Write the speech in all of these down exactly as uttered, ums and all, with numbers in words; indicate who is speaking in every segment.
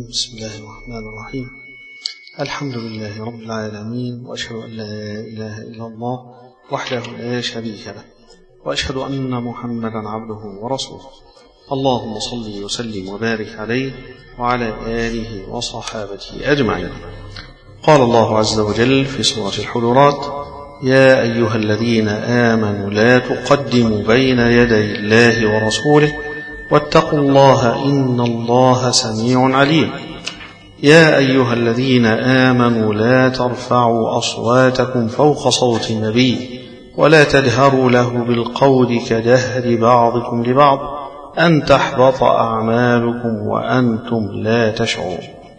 Speaker 1: بسم الله الرحمن الرحيم. الحمد لله رب العالمين، وأشهد أن لا إله إلا الله وحده لا شريك له، وأشهد أن محمدا عبده ورسوله. اللهم صل وسلم وبارك عليه وعلى آله وصحابته أجمعين. قال الله عز وجل في سورة الحجرات: يا أيها الذين آمنوا لا تقدموا بين يدي الله ورسوله واتقوا الله إن الله سميع عليم. يا أيها الذين آمنوا لا ترفعوا أصواتكم فوق صوت النبي ولا تجهروا له بالقول كجهر بعضكم لبعض أن تحبط أعمالكم وأنتم لا تشعرون.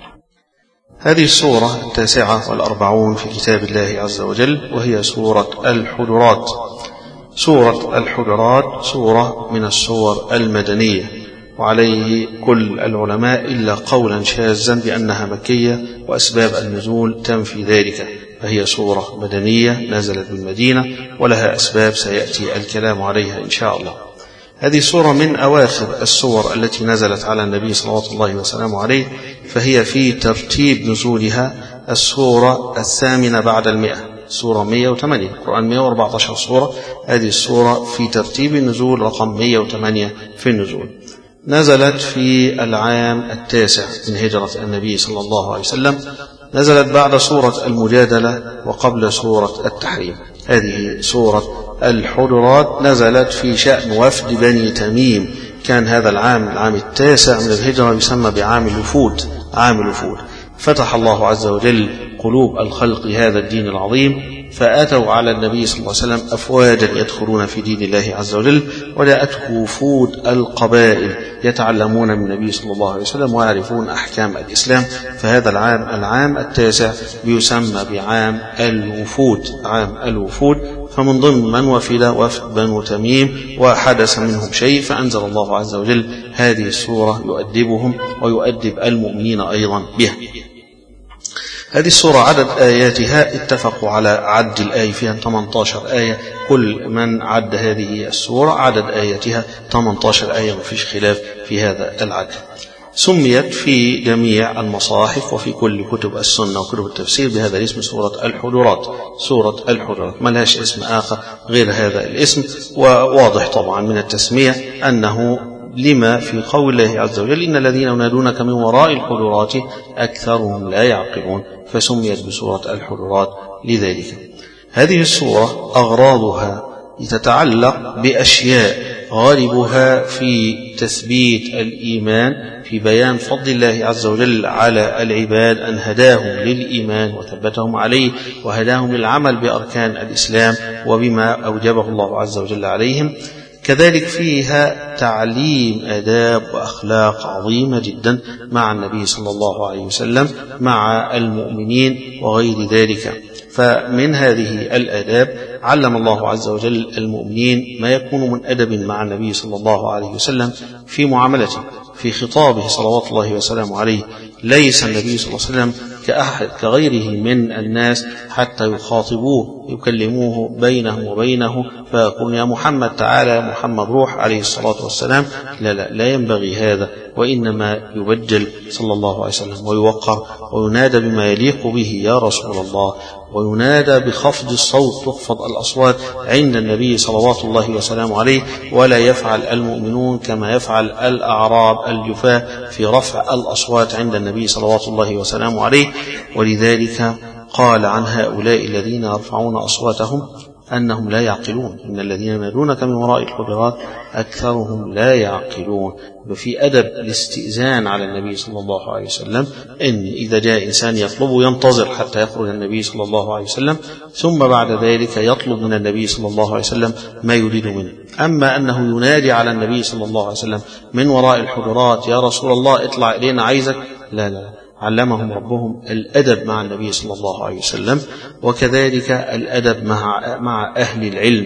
Speaker 1: هذه السورة التاسعة والأربعون في كتاب الله عز وجل، وهي سورة الحجرات. سورة الحجرات سورة من السور المدنية، وعليه كل العلماء إلا قولا شاذا بأنها مكية، وأسباب النزول تنفي ذلك، فهي سورة مدنية نزلت بالمدينة ولها أسباب سيأتي الكلام عليها إن شاء الله. هذه السورة من أواخر السور التي نزلت على النبي صلى الله وسلم عليه، فهي في ترتيب نزولها السورة الثامنة بعد المئة، سورة مئة وثمانية، القرآن مئة وأربعة عشر سورة. هذه السورة في ترتيب النزول رقم مئة وثمانية في النزول. نزلت في العام التاسع من هجرة النبي صلى الله عليه وسلم، نزلت بعد سورة المجادلة وقبل سورة التحريم. هذه سورة الحجرات نزلت في شأن وفد بني تميم. كان هذا العام العام التاسع من الهجرة يسمى بعام الوفود، عام الوفود. فتح الله عز وجل قلوب الخلق هذا الدين العظيم، فأتوا على النبي صلى الله عليه وسلم أفواجا يدخلون في دين الله عز وجل، وجاءته وفود القبائل يتعلمون من النبي صلى الله عليه وسلم ويعرفون أحكام الإسلام. فهذا العام العام التاسع بيسمى بعام الوفود، عام الوفود. فمن ضمن من وفد وفد بنو تميم، وحدث منهم شيء فأنزل الله عز وجل هذه السورة يؤدبهم ويؤدب المؤمنين أيضا بها. هذه السورة عدد آياتها اتفقوا على عد الآية فيها ثمانية عشر آية. كل من عد هذه السورة عدد آياتها ثمانية عشر آية، مفيش خلاف في هذا العدد. سميت في جميع المصاحف وفي كل كتب السنة وكتب التفسير بهذا الاسم، سورة الحجرات. سورة الحجرات ما لهاش اسم آخر غير هذا الاسم، وواضح طبعا من التسمية أنه لما في قول الله عز وجل: إن الذين ينادونك من وراء الحجرات أكثرهم لا يعقلون، فسميت بسورة الحجرات لذلك. هذه السورة أغراضها تتعلق بأشياء، غالبها في تثبيت الإيمان، في بيان فضل الله عز وجل على العباد أن هداهم للإيمان وثبتهم عليه وهداهم للعمل بأركان الإسلام وبما أوجبه الله عز وجل عليهم. كذلك فيها تعليم آداب وأخلاق عظيمة جدا مع النبي صلى الله عليه وسلم، مع المؤمنين وغير ذلك. فمن هذه الآداب علم الله عز وجل المؤمنين ما يكون من أدب مع النبي صلى الله عليه وسلم في معاملته، في خطابه صلوات الله وسلامه عليه. ليس النبي صلى الله عليه وسلم كأحد كغيره من الناس حتى يخاطبوه يكلموه بينه وبينه فيقول: يا محمد تعالى، يا محمد روح، عليه الصلاة والسلام. لا لا لا ينبغي هذا، وإنما يبجل صلى الله عليه وسلم ويوقر وينادى بما يليق به: يا رسول الله. وينادى بخفض الصوت، تخفض الأصوات عند النبي صلوات الله وسلامه عليه، ولا يفعل المؤمنون كما يفعل الأعراب الجفاة في رفع الأصوات عند النبي صلوات الله وسلامه عليه. ولذلك قال عن هؤلاء الذين يرفعون أصواتهم أنهم لا يعقلون. إن الذين ينادونك من وراء الحجرات أكثرهم لا يعقلون. وفي أدب الاستئذان على النبي صلى الله عليه وسلم، إن إذا جاء إنسان يطلبه ينتظر حتى يخرج النبي صلى الله عليه وسلم، ثم بعد ذلك يطلب من النبي صلى الله عليه وسلم ما يريد منه. أما أنه ينادي على النبي صلى الله عليه وسلم من وراء الحجرات: يا رسول الله اطلع إلينا عايزك، لا لا. علمهم ربهم الأدب مع النبي صلى الله عليه وسلم، وكذلك الأدب مع مع أهل العلم.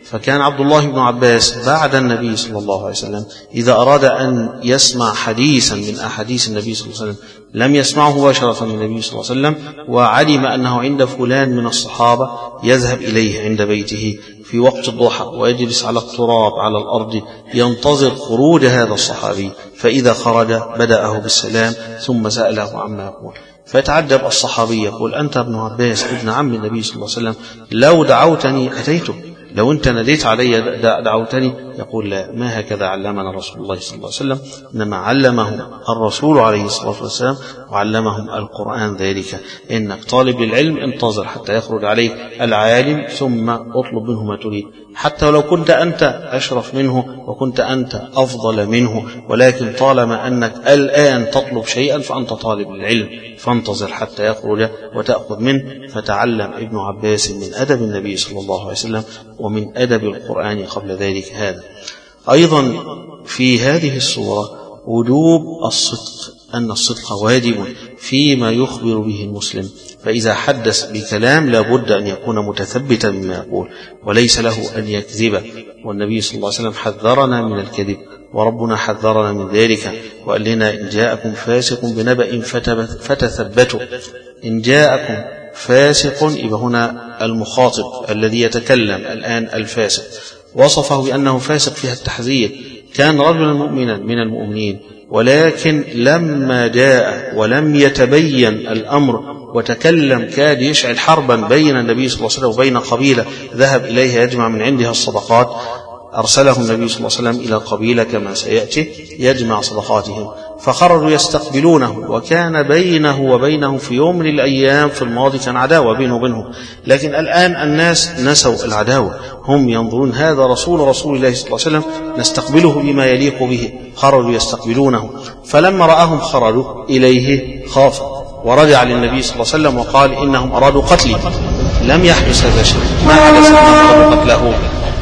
Speaker 1: فكان عبد الله بن عباس بعد النبي صلى الله عليه وسلم إذا أراد أن يسمع حديثا من أحاديث النبي صلى الله عليه وسلم لم يسمعه مباشرة من النبي صلى الله عليه وسلم، وعلم أنه عند فلان من الصحابة يذهب إليه عند بيته في وقت الضحى ويجلس على التراب على الأرض ينتظر خروج هذا الصحابي، فإذا خرج بدأه بالسلام ثم سأله عما يقول. فيتعجب الصحابي يقول: أنت ابن عباس ابن عم النبي صلى الله عليه وسلم، لو دعوتني أتيته، لو أنت ناديت علي دعوتني. يقول: لا، ما هكذا علمنا رسول الله صلى الله عليه وسلم، إنما علمهم الرسول عليه الصلاة والسلام وعلمهم القرآن ذلك. إنك طالب للعلم انتظر حتى يخرج عليك العالم ثم اطلب منه ما تريد، حتى ولو كنت أنت أشرف منه وكنت أنت أفضل منه، ولكن طالما أنك الآن تطلب شيئا فأنت طالب للعلم، فانتظر حتى يخرج وتأخذ منه. فتعلم ابن عباس من أدب النبي صلى الله عليه وسلم ومن أدب القرآن قبل ذلك هذا. أيضا في هذه الصورة وجوب الصدق، أن الصدق واجب فيما يخبر به المسلم، فإذا حدث بكلام لابد أن يكون متثبتا مما يقول وليس له أن يكذب. والنبي صلى الله عليه وسلم حذرنا من الكذب، وربنا حذرنا من ذلك وقال لنا: إن جاءكم فاسق بنبأ فتثبتوا. إن جاءكم فاسق، يبقى هنا المخاطب الذي يتكلم الآن الفاسق وصفه بأنه فاسق فيها التحذير. كان رجلا مؤمنا من المؤمنين، ولكن لما جاء ولم يتبين الأمر وتكلم كاد يشعل حربا بين النبي صلى الله عليه وسلم وبين قبيلة ذهب إليها يجمع من عندها الصدقات، أرسله النبي صلى الله عليه وسلم إلى قبيلة كما سيأتي يجمع صدقاتهم، فخرجوا يستقبلونه، وكان بينه وبينهم في يوم من الأيام في الماضي كان عداوة بينه وبينهم، لكن الآن الناس نسوا العداوة، هم ينظرون هذا رسول رسول الله صلى الله عليه وسلم نستقبله بما يليق به. خرجوا يستقبلونه، فلما رآهم خرجوا إليه خاف ورجع للنبي صلى الله عليه وسلم وقال: إنهم أرادوا قتلي. لم يحدث هذا الشيء، ما حدث أنهم أرادوا قتله،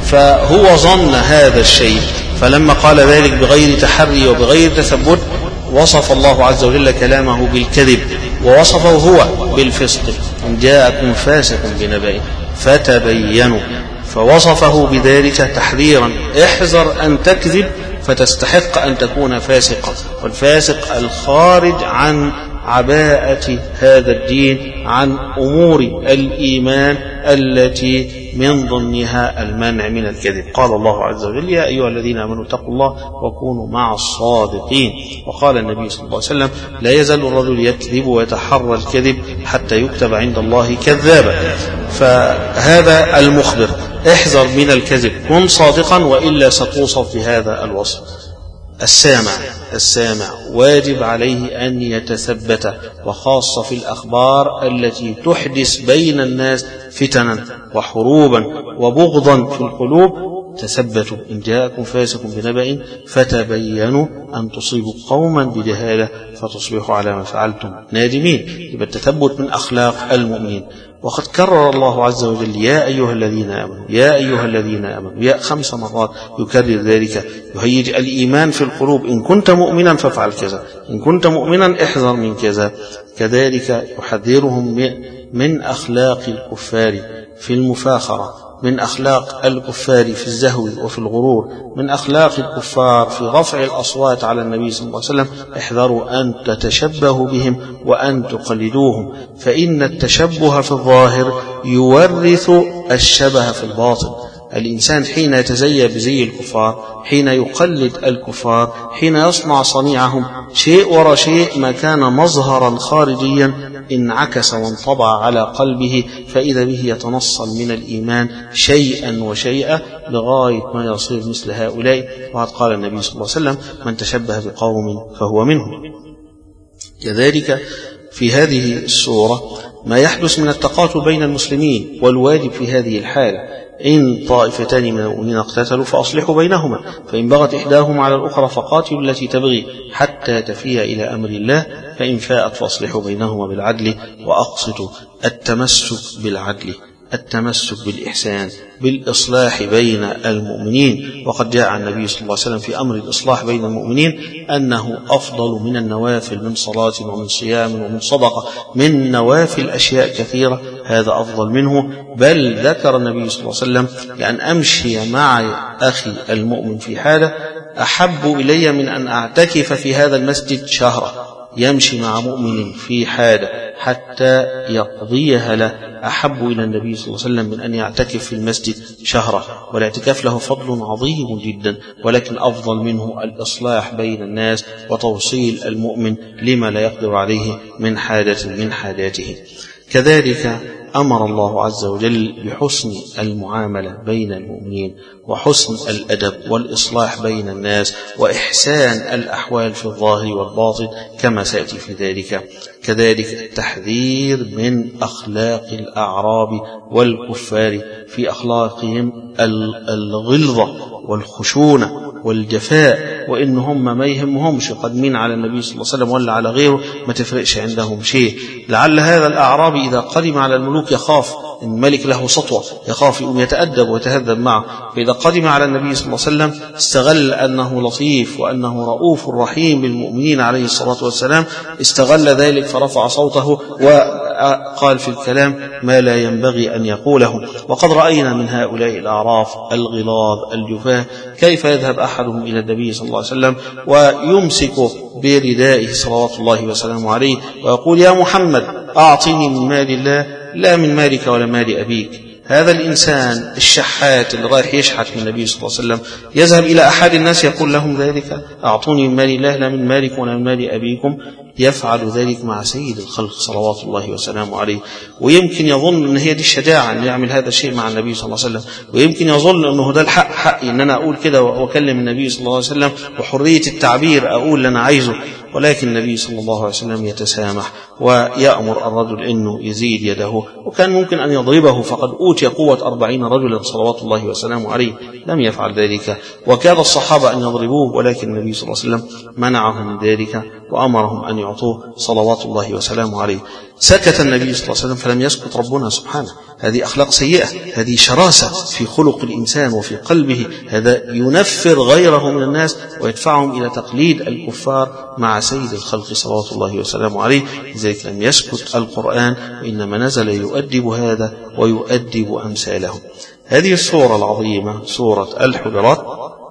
Speaker 1: فهو ظن هذا الشيء. فلما قال ذلك بغير تحري وبغير تثبت وصف الله عز وجل كلامه بالكذب، ووصفه هو بالفسق: إن جاءكم فاسق بنبأ فتبينوا، فوصفه بذلك تحذيرا: احذر أن تكذب فتستحق أن تكون فاسقا. والفاسق الخارج عن عباءة هذا الدين، عن أمور الإيمان التي من ضمنها المنع من الكذب. قال الله عز وجل: يا أيها الذين آمنوا اتقوا الله وكونوا مع الصادقين. وقال النبي صلى الله عليه وسلم: لا يزال الرجل يكذب ويتحرى الكذب حتى يكتب عند الله كذابا. فهذا المخبر: احذر من الكذب، كن صادقا وإلا ستوصف بهذا الوصف. السامع السامع واجب عليه أن يتثبت، وخاصة في الأخبار التي تحدث بين الناس فتنا وحروبا وبغضا في القلوب. تثبتوا: إن جاءكم فاسق بنبأ فتبينوا أن تصيبوا قوما بجهالة فتصبحوا على ما فعلتم نادمين. يبقى التثبت من أخلاق المؤمنين. وقد كرر الله عز وجل: يا أيها الذين آمنوا، يا أيها الذين آمنوا، يا خمس مرات يكرر ذلك، يهيج الإيمان في القلوب. إن كنت مؤمنا فافعل كذا، إن كنت مؤمنا احذر من كذا. كذلك يحذرهم من أخلاق الكفار في المفاخرة، من أخلاق الكفار في الزهو وفي الغرور، من أخلاق الكفار في رفع الأصوات على النبي صلى الله عليه وسلم. احذروا أن تتشبهوا بهم وأن تقلدوهم، فإن التشبه في الظاهر يورث الشبه في الباطن. الإنسان حين يتزيى بزي الكفار، حين يقلد الكفار، حين يصنع صنيعهم شيء وراء شيء، ما كان مظهرا خارجيا انعكس وانطبع على قلبه، فإذا به يتنصل من الإيمان شيئا وشيئا لغاية ما يصير مثل هؤلاء. وقد قال النبي صلى الله عليه وسلم: من تشبه بقوم فهو منهم. كذلك في هذه السورة ما يحدث من التقاتل بين المسلمين، والواجب في هذه الحالة: إن طائفتان من المؤمنين اقتتلوا فأصلحوا بينهما، فإن بغت إحداهما على الأخرى فقاتلوا التي تبغي حتى تفيء إلى أمر الله، فإن فاءت فأصلحوا بينهما بالعدل وأقسطوا. التمسك بالعدل، التمسك بالإحسان بالإصلاح بين المؤمنين. وقد جاء عن النبي صلى الله عليه وسلم في أمر الإصلاح بين المؤمنين أنه أفضل من النوافل من صلاة ومن صيام ومن صدقة، من نوافل أشياء كثيرة هذا أفضل منه. بل ذكر النبي صلى الله عليه وسلم لأن أمشي مع أخي المؤمن في حالة أحب إلي من أن أعتكف في هذا المسجد شهرا. يمشي مع مؤمن في حالة حتى يقضيها له أحب إلى النبي صلى الله عليه وسلم من أن يعتكف في المسجد شهرا. والاعتكاف له فضل عظيم جدا، ولكن أفضل منه الإصلاح بين الناس وتوصيل المؤمن لما لا يقدر عليه من حاجة من حاجاته. كذلك أمر الله عز وجل بحسن المعاملة بين المؤمنين وحسن الأدب والإصلاح بين الناس وإحسان الأحوال في الظاهر والباطن كما سيأتي في ذلك. كذلك التحذير من أخلاق الأعراب والكفار في أخلاقهم الغلظة والخشونة والجفاء، وإن هم ما يهمهمش قدمين على النبي صلى الله عليه وسلم ولا على غيره، ما تفرقش عندهم شيء. لعل هذا الأعرابي إذا قدم على الملوك يخاف إن الملك له سطوة، يخاف يقوم يتأدب ويتهذب معه. فإذا قدم على النبي صلى الله عليه وسلم استغل أنه لطيف وأنه رؤوف رحيم بالمؤمنين عليه الصلاة والسلام، استغل ذلك فرفع صوته وقال في الكلام ما لا ينبغي أن يقوله. وقد رأينا من هؤلاء الأعراف الغلاظ الجفاة كيف يذهب أحدهم إلى النبي صلى الله عليه وسلم ويمسك بردائه صلوات الله وسلامه عليه ويقول يا محمد أعطني من مال الله لا من مالك ولا مال أبيك. هذا الإنسان الشحات اللي رايح يشحت من النبي صلى الله عليه وسلم يذهب إلى أحد الناس يقول لهم ذلك أعطوني من مال الله لا من مالك ولا من مال أبيكم. يفعل ذلك مع سيد الخلق صلوات الله وسلامه عليه، ويمكن يظن أن هي دي الشجاعة أن يعمل هذا الشيء مع النبي صلى الله عليه وسلم، ويمكن يظن أنه ده الحق حقي أن أنا أقول كده وأكلم النبي صلى الله عليه وسلم وحرية التعبير أقول اللي أنا عايزه. ولكن النبي صلى الله عليه وسلم يتسامح ويأمر الرجل أنه يزيد يده، وكان ممكن أن يضربه فقد أوتي قوة أربعين رجلا صلوات الله وسلامه عليه، لم يفعل ذلك. وكاد الصحابة أن يضربوه ولكن النبي صلى الله عليه وسلم منعهم من ذلك وأمرهم أن يعطوه صلوات الله وسلامه عليه. سكت النبي صلى الله عليه وسلم فلم يسكت ربنا سبحانه. هذه أخلاق سيئة، هذه شراسة في خلق الإنسان وفي قلبه، هذا ينفر غيره من الناس ويدفعهم إلى تقليد الكفار مع سيد الخلق صلوات الله وسلامه عليه. لذلك لم يسكت القرآن، وإنما نزل يؤدب هذا ويؤدب أمثاله. هذه السورة العظيمة سورة الحجرات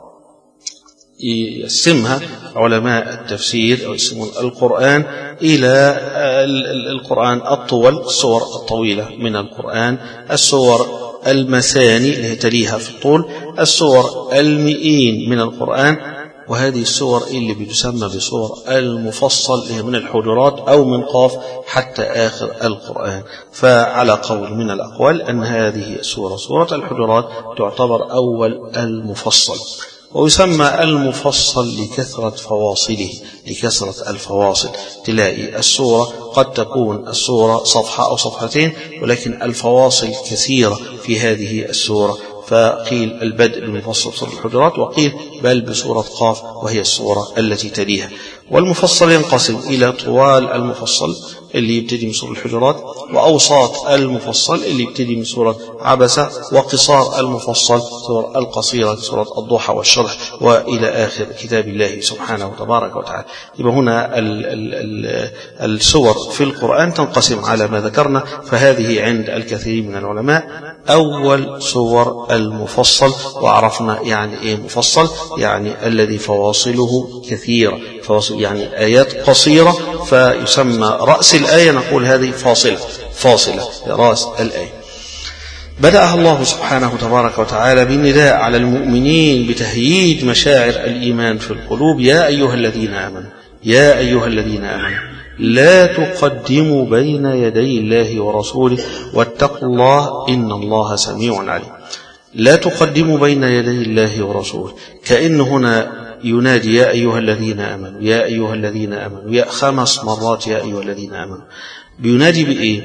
Speaker 1: يقسمها علماء التفسير أو يقسمون القرآن إلى القرآن الطول، السور الطويلة من القرآن، السور المثاني اللي تليها في الطول، السور المئين من القرآن، وهذه السور اللي بتسمى بسور المفصل اللي من الحجرات أو من قاف حتى آخر القرآن. فعلى قول من الأقوال أن هذه السورة سورة الحجرات تعتبر أول المفصل، ويسمى المفصل لكثرة فواصله، لكثرة الفواصل. تلاقي السورة قد تكون السورة صفحة أو صفحتين ولكن الفواصل كثيرة في هذه السورة، فقيل البدء بمفصل سورة الحجرات، وقيل بل بسورة قاف وهي السورة التي تليها. والمفصل ينقسم إلى طوال المفصل اللي يبتدي من سورة الحجرات، وأوساط المفصل اللي يبتدي من سورة عبسة، وقصار المفصل سورة القصيرة سورة الضحى والشرح وإلى آخر كتاب الله سبحانه وتبارك وتعالى. يبقى هنا ال ال ال السور في القرآن تنقسم على ما ذكرنا، فهذه عند الكثير من العلماء أول سور المفصل. وعرفنا يعني إيه مفصل، يعني الذي فواصله كثيرة، فواصل يعني آيات قصيرة، فيسمى رأس الآية نقول هذه فاصلة، فاصلة رأس الآية. بدأها الله سبحانه تبارك وتعالى بالنداء على المؤمنين بتهييج مشاعر الإيمان في القلوب. يا أيها الذين آمنوا، يا أيها الذين آمنوا لا تقدموا بين يدي الله ورسوله واتقوا الله إن الله سميع عليم. لا تقدموا بين يدي الله ورسوله، كأن هنا ينادي يا أيها الذين آمنوا، يا أيها الذين آمنوا، يا خمس مرات يا أيها الذين آمنوا. بينادي بإيه؟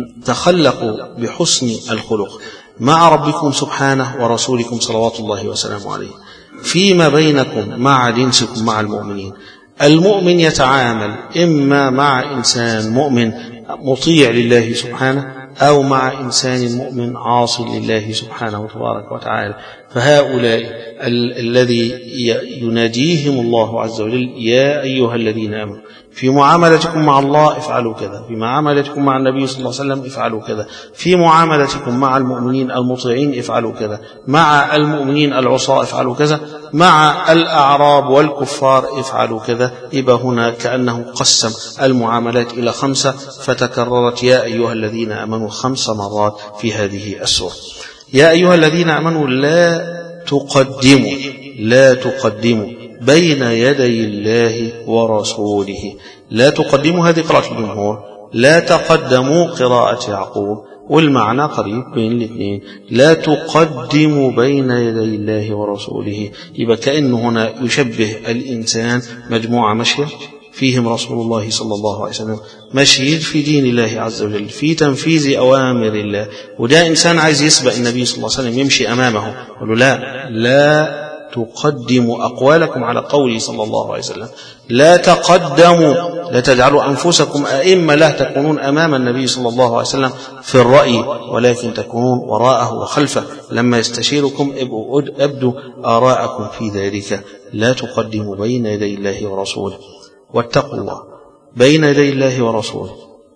Speaker 1: تخلقوا بحسن الخلق مع ربكم سبحانه ورسولكم صلوات الله وسلامه عليه فيما بينكم مع جنسكم مع المؤمنين. المؤمن يتعامل إما مع إنسان مؤمن مطيع لله سبحانه، أو مع إنسان مؤمن عاصي لله سبحانه تبارك وتعالى. فهؤلاء ال- الذي يناديهم الله عز وجل يا أيها الذين آمنوا، في معاملتكم مع الله افعلوا كذا، في معاملتكم مع النبي صلى الله عليه وسلم افعلوا كذا، في معاملتكم مع المؤمنين المطيعين افعلوا كذا، مع المؤمنين العصاة افعلوا كذا، مع الأعراب والكفار افعلوا كذا. يبقى هنا كأنه قسم المعاملات إلى خمسة، فتكررت يا أيها الذين آمنوا خمس مرات في هذه السورة. يا أيها الذين آمنوا لا تقدموا لا تقدموا بين يدي الله ورسوله. لا تقدموا هذه قراءة الجمهور، لا تقدموا قراءة يعقوب، والمعنى قريب بين الاثنين. لا تقدموا بين يدي الله ورسوله، يبقى كأنه هنا يشبه الإنسان مجموعة مشية فيهم رسول الله صلى الله عليه وسلم، مشيد في دين الله عز وجل، في تنفيذ أوامر الله. وده إنسان عايز يسبق النبي صلى الله عليه وسلم يمشي أمامه، يقول له لا لا تقدموا أقوالكم على قوله صلى الله عليه وسلم، لا تقدموا، لا تجعلوا أنفسكم أئمة لا تكونون أمام النبي صلى الله عليه وسلم في الرأي، ولكن تكونون وراءه وخلفه، لما يستشيركم أبدوا آراءكم في ذلك. لا تقدموا بين يدي الله ورسوله واتقوا الله. بين يدي الله ورسوله،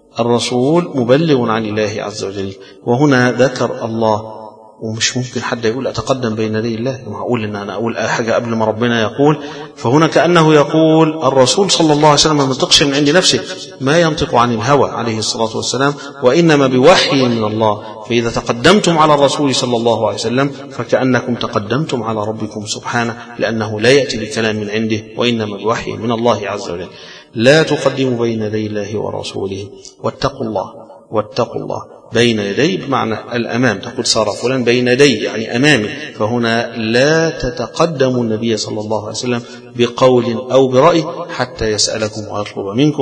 Speaker 1: الرسول مبلغ عن الله عز وجل، وهنا ذكر الله. ومش ممكن حد يقول أتقدم بين يدي الله، معقول إن أنا أقول حاجة قبل ما ربنا يقول. فهنا كأنه يقول الرسول صلى الله عليه وسلم ما ينطقش من عند نفسه، ما ينطق عن الهوى عليه الصلاة والسلام، وإنما بوحي من الله. فإذا تقدمتم على الرسول صلى الله عليه وسلم فكأنكم تقدمتم على ربكم سبحانه، لأنه لا يأتي بكلام من عنده، وإنما بوحي من الله عز وجل. لا تقدموا بين يدي الله ورسوله واتقوا الله. واتقوا الله بين يدي بمعنى الأمام، تقول صار فلان بين يدي يعني أمامي، فهنا لا تتقدموا النبي صلى الله عليه وسلم بقول أو برأي حتى يسألكم ويطلب منكم.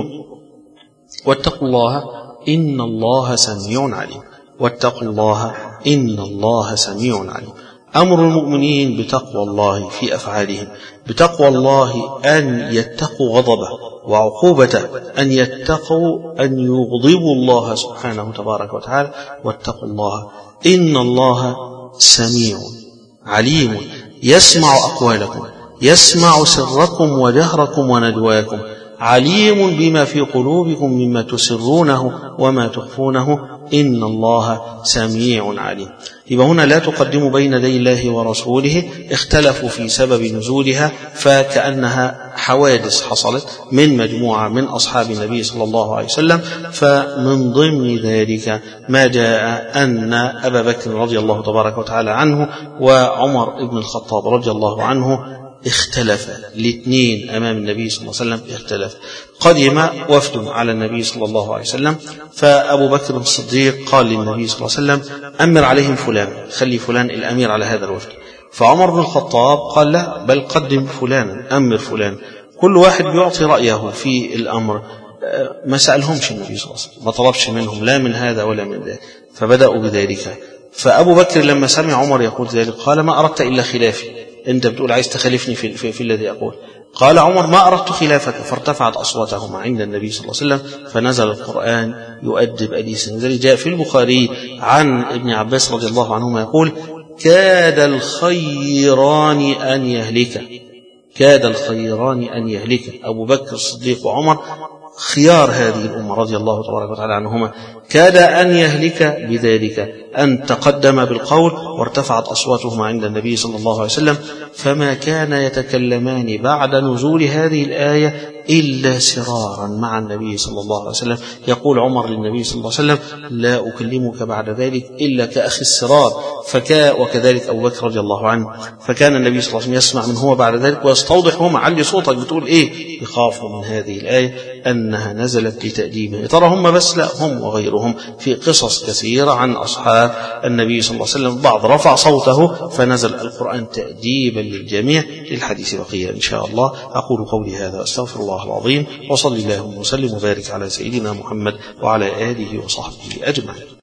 Speaker 1: واتقوا الله إن الله سميع عليم. واتقوا الله إن الله سميع عليم. أمر المؤمنين بتقوى الله في أفعالهم، بتقوى الله أن يتقوا غضبه وعقوبته، أن يتقوا أن يغضبوا الله سبحانه تبارك وتعالى. واتقوا الله إن الله سميع عليم، يسمع أقوالكم، يسمع سركم وجهركم ونجواكم، عليم بما في قلوبكم مما تسرونه وما تخفونه، إن الله سميع عليم. يبقى هنا لا تقدموا بين يدي الله ورسوله، اختلفوا في سبب نزولها، فكأنها حوادث حصلت من مجموعة من أصحاب النبي صلى الله عليه وسلم. فمن ضمن ذلك ما جاء أن أبا بكر رضي الله تبارك وتعالى عنه وعمر بن الخطاب رضي الله عنه اختلف، الاثنين أمام النبي صلى الله عليه وسلم اختلف. قدم وفد على النبي صلى الله عليه وسلم، فأبو بكر الصديق قال للنبي صلى الله عليه وسلم أمر عليهم فلان، خلي فلان الأمير على هذا الوفد. فعمر بن الخطاب قال لا، بل قدم فلانا، أمر فلان. كل واحد بيعطي رأيه في الأمر، ما سألهمش النبي صلى الله عليه وسلم، ما طلبش منهم لا من هذا ولا من ذاك، فبدأوا بذلك. فأبو بكر لما سمع عمر يقول ذلك قال ما أردت إلا خلافي، أنت بتقول عايز تخالفني في, في, في الذي أقول. قال عمر ما أردت خلافك، فارتفعت أصواتهما عند النبي صلى الله عليه وسلم، فنزل القرآن يؤدب أليس. ذلك جاء في البخاري عن ابن عباس رضي الله عنهما يقول كاد الخيران أن يهلك، كاد الخيران أن يهلك. أبو بكر الصديق وعمر خيار هذه الأمة رضي الله تبارك وتعالى عنهما، كاد أن يهلك بذلك، أن تقدم بالقول وارتفعت أصواتهما عند النبي صلى الله عليه وسلم، فما كان يتكلمان بعد نزول هذه الآية إلا سرارا مع النبي صلى الله عليه وسلم. يقول عمر للنبي صلى الله عليه وسلم لا أكلمك بعد ذلك إلا كأخي السرار، فكا وكذلك أبو بكر رضي الله عنه. فكان النبي صلى الله عليه وسلم يسمع من هو بعد ذلك ويستوضح هم علي صوتك بتقول إيه، يخافوا من هذه الآية أنها نزلت لتأديبهم. ترى هم بس لا، هم وغيرهم في قصص كثيرة عن أصحاب النبي صلى الله عليه وسلم، بعض رفع صوته فنزل القرآن تأديبا للجميع. للحديث بقية إن شاء الله. أقول قولي هذا أستغفر الله العظيم، وصلي اللهم وسلم وبارك على سيدنا محمد وعلى آله وصحبه أجمعين.